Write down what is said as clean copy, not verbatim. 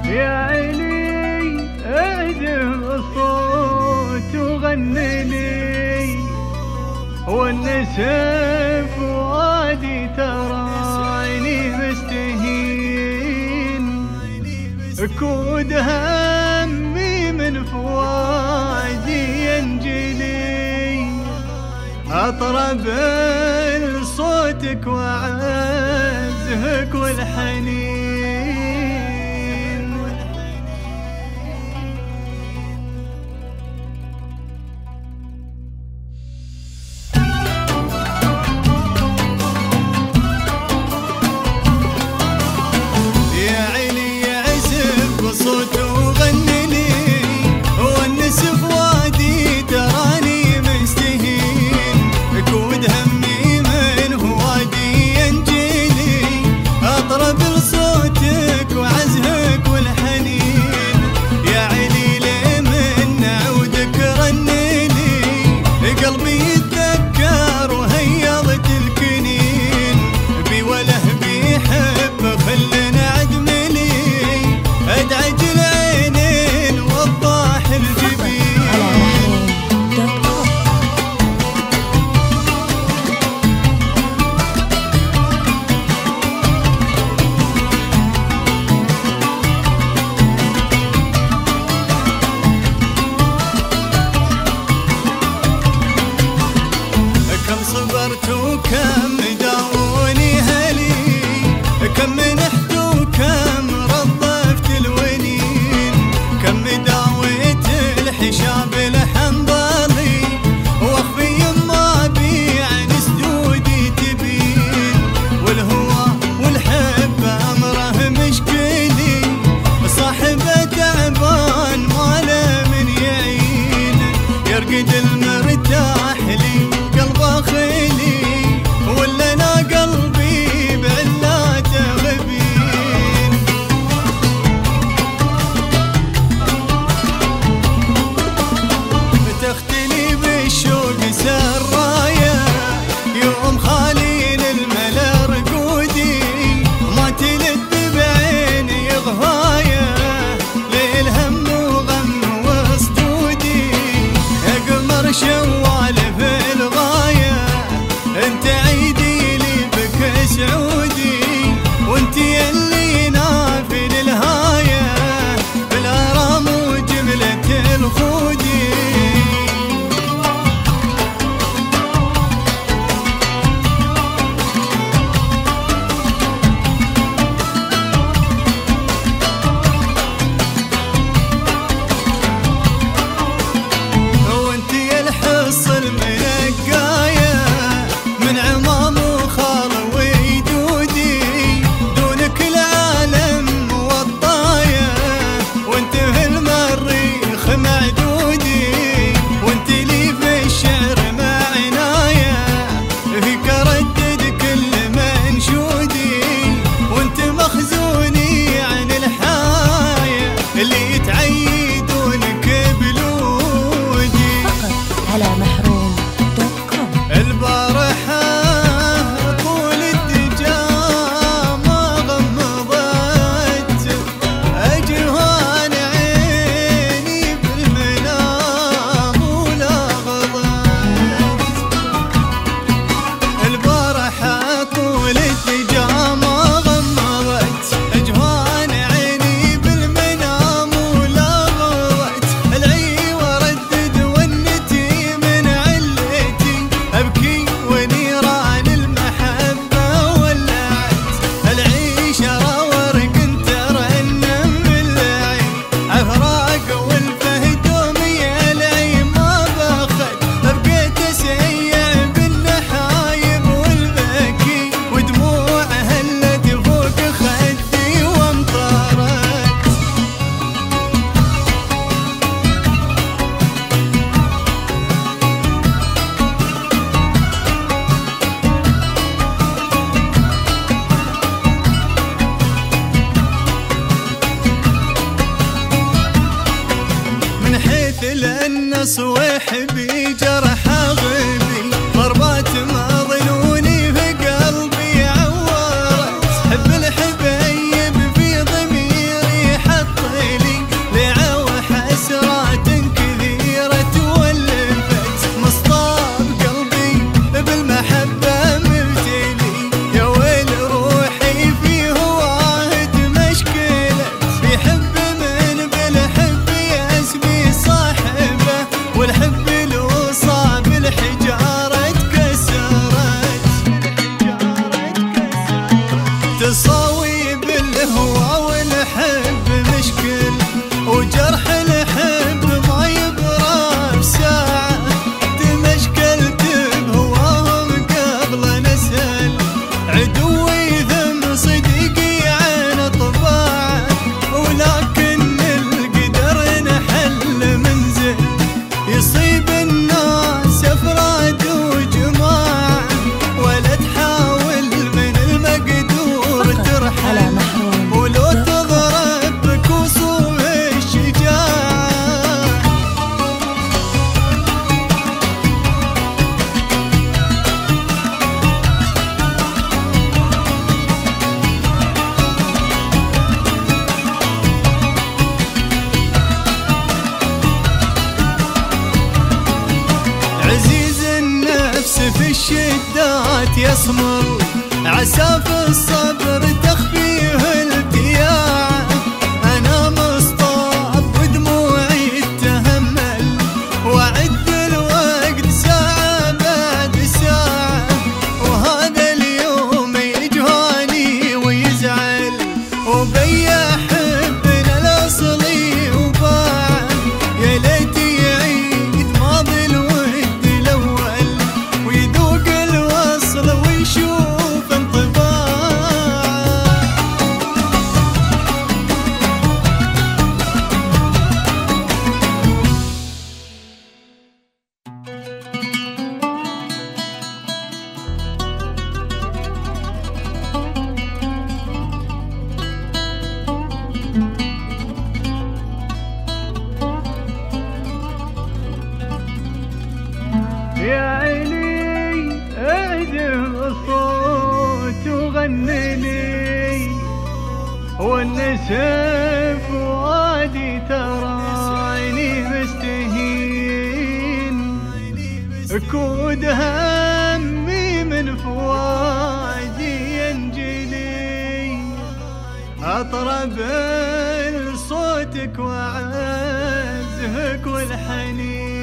يا عيني اعزف الصوت وغني لي، والنسف وادي تراني مستهين، كود همي من فؤادي ينجلي، اطرب لصوتك وعزهك والحنين. وكم داوني هلي، كم منحت وكم رضفت الونين، كم داويت الحشاب الحنظلي، واخفي ما بي عن سدودي تبين، والهوى والحب امره مشكلي، صاحبه تعبان ما له من يعين، يرقد المرتاح لي قلبه خيلي، ولا انا قلبي بعلاته غبين. بتختلي بالشوق سرايا، يوم خالين الملا رقودي، ما تلد بعيني غهايا، ليل هم وغم وصدودي، يا قمر شوال في الغاية، انت عيدي لي بك سعودي، وانت يلي نافل الهاية، بالارام وجملة الخودي. وانت يا الحصن منقاية، من عمام وخال ويدودي، دونك العالم والطاية، وانت في المريخ معدودي، وانت لي في الشعر مع عناية، فيك اردد كل منشودي، وانت مخزوني عن الحاية، اللي يتعيدونك بلودي. فقط على محروم.com. البارحة طول الدجا ما غمضت، أجهان عيني بالمنام ولا غضت. البارحة طول الدجا ما غمضت، أجهان عيني بالمنام ولا غضت. العي وردد ونتي من علتي، أبكي ونيران المحبة ولعت. العيشة ورق ترنم بالعين، عفراق والفهدومي العين ما بخت، بقيت أسيع بالنحايب والبكي، ودموع هلت فوق خدي وامطرت. من حيث لأن صويحبي جرح غبي، ضربات ما ظنوني في قلبي عورت، حب الحبايب في ضميري حط الحب مشكل، وجرح الحب ما يبرى بساعة. تمشكلت بهواهم قبل نسأل، عدوي ذم صديقي عن طباعه. ولكن القدر نحل منزل، يصيب الناس افراد وجماعة. ولا تحاول من المقدور ترحل، ولو تضرب بكسوف الشجاعة. عزيز النفس في الشدات يصمر، عسى في الصبر تخفيه التياعة. أنا مصطاب ودموعي تهمل، وأعد الوقت ساعة بعد ساعة. وهذا اليوم يجهاني ويزعل، وبيا حبنا الأصلي وباع. يا ليت يعيد ماضي الود الأول، ويذوق الوصل ويشوف انطباع. يا عيني اعزف الصوت وغني لي، والنسف وادي ترى عيني مستهين. كود همي من فؤادي ينجلي، اطرب لصوتك وعزهك والحنين.